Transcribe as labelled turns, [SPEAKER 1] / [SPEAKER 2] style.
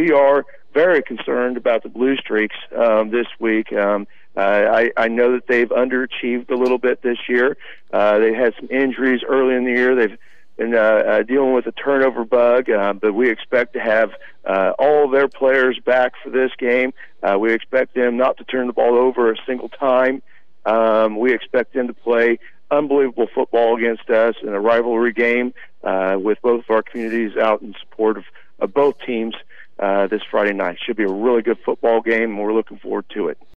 [SPEAKER 1] we are very concerned about the Blue Streaks this week. I know that they've underachieved a little bit this year. They had some injuries early in the year. They've been dealing with a turnover bug, but we expect to have all of their players back for this game. We expect them not to turn the ball over a single time. We expect them to play unbelievable football against us in a rivalry game with both of our communities out in support of both teams this Friday night. Should be a really good football game, and we're looking forward to it.